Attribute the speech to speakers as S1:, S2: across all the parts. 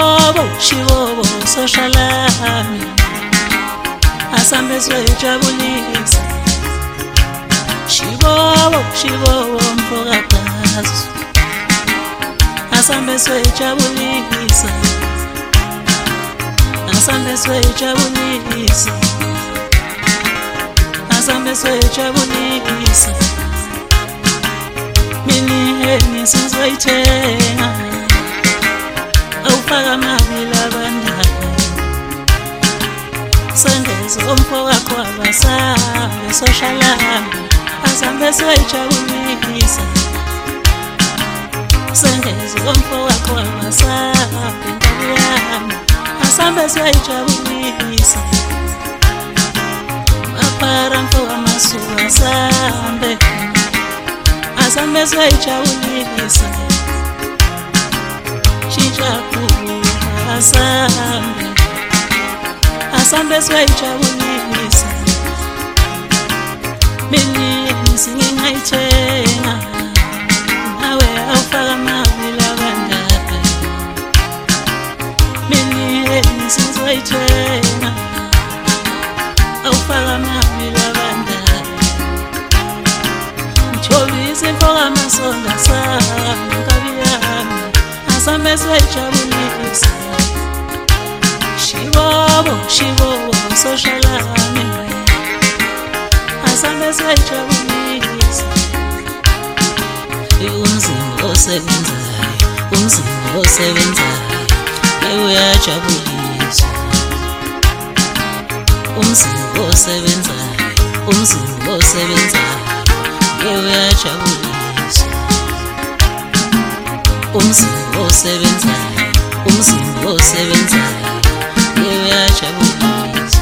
S1: Shibobo soshalami asambe swejabulisa Shibobo mfokakazi asambe swejabulisa asambe swejabulisa asambe swejabulisa Mini sizwayithenga awufaka amabili abandayo Sengezo umfowakho abasabe soshalami asambe swejabulisa Sengezo umfowakho abasabe ngabuyami asambe swejabulisa Mapara mfowa masuwa asambe swejabulisa Chichaku asambe swejabulisa Mini singingayithenga nawe awufaka amabili abandayo Mini sizwayithenga awufaka amabili abandayo Mtholisa imfoka amasonga sami ngabiyami asambe swejabulisa Shibobo soshalami asambe swejabulisa Umzimba osebenzayo uyajabulisa Umzimba osebenzayo uyajabulisa Umzimba osebenzayo uyajabulisa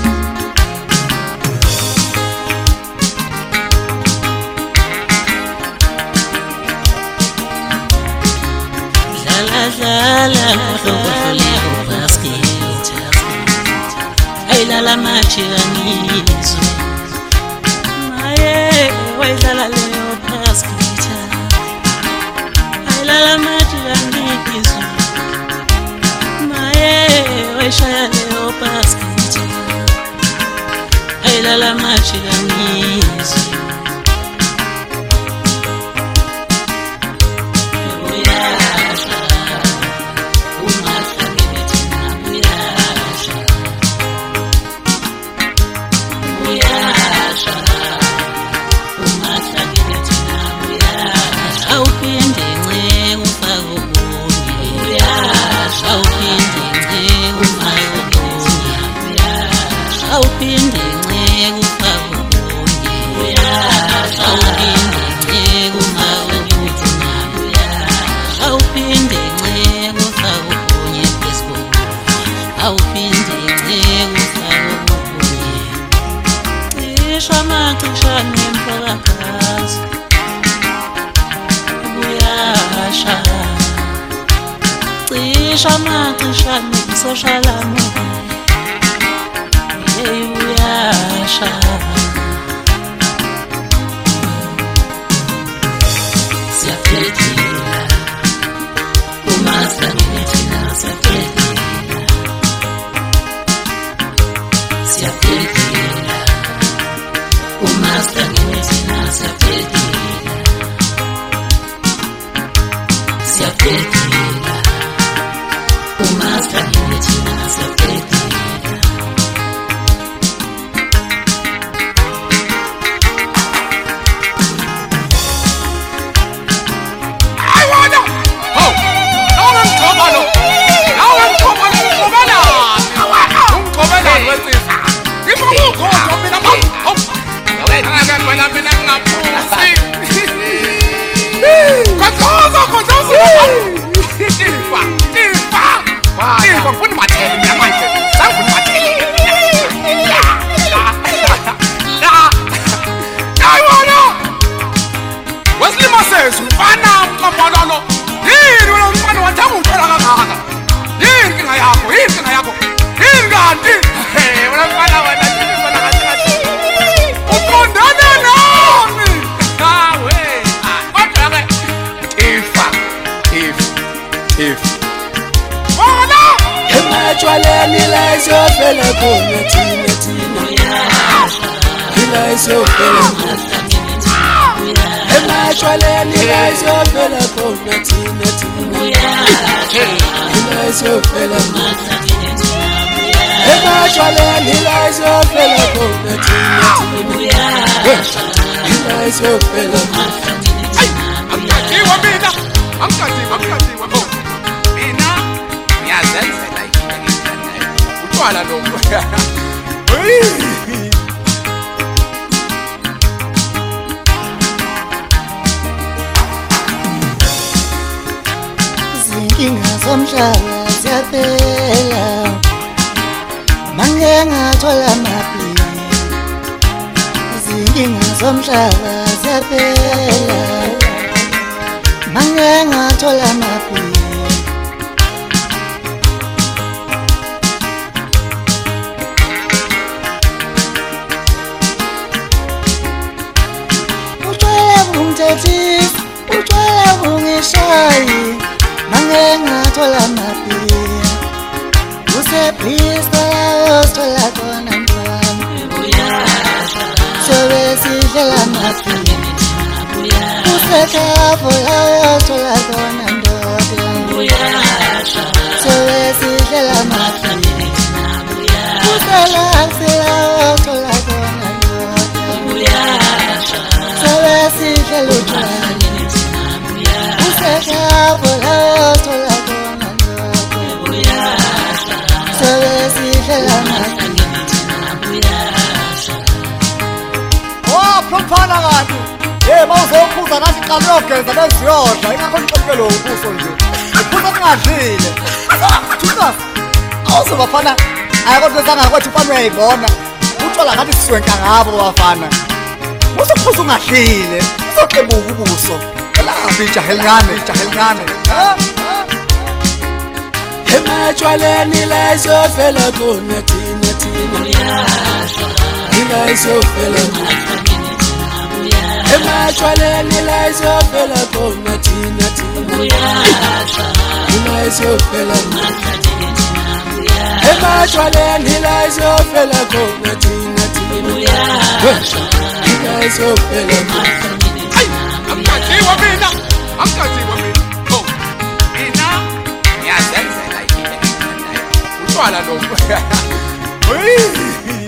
S1: Dlala hloko basket ayilala machiganizo maye wayidlala leyo basket ayilala machiganizo Shaya leo basket ayilala machiganizo Uyasha umahlangene thina uyasha umahlangene thina uyasha awuphinde nceke ufake okunye uyasha awuphinde Awuphinde nceke ufake okunye uyasha awuphinde nceke ufake okunye uyasha awuphinde nceke ufake okunye Facebook awuphinde nceke ufake okunye Cisha amaqishane mfokakazi uyasha Cisha amaqishane soshalami Uyasha Siyaphelethela umahlangene thina siyaphelethela umahlangene thina siyaphelethela umahlangene thina siyaphelethela
S2: If nila izofela khona thina nila izofela emashwaleni nila izofela khona thina nila izofela emashwaleni nila izofela khona thina nila izofela
S3: Amkatiwa mina, amkatiwa mina ngiyazenzela utshwala lo
S4: izinkinga zomhlaba ziyaphela mangeke ngathola amaphili izinkinga zomhlaba ziyaphela mangeke ngathola amaphili utshwala bungithethisa utshwala bungishayi mangeke ngathola amaphili usephisa osithola khona mntwana sobe sidlela amaphili usekhapho la osithola khona ndoda sobe sidlela amaphili uselaksi la osithola khona ndoda sobe sidlela utshwala usekhapho la osithola khona ndoda sobe sidlela amaphili
S5: Mfana kanti mawuzophuza nathi qala uyogeza beziyodla ingakho niqophelo ubuso nje uphuza ningadlile Judas awuzobafana ayakodwa sangakwathi ufana uyayibona uthola ngathi siswenka ngabo bafana usophuza ungadlile uzoqebuka ubuso laphi ijaha elincane
S2: emashwaleni la izofela khona thina nila izofela emashwaleni la izofela khona thina nila izofela emashwaleni la izofela khona thina nila izofela
S3: amkatiwa mina mina ngiyazenzela utshwala lo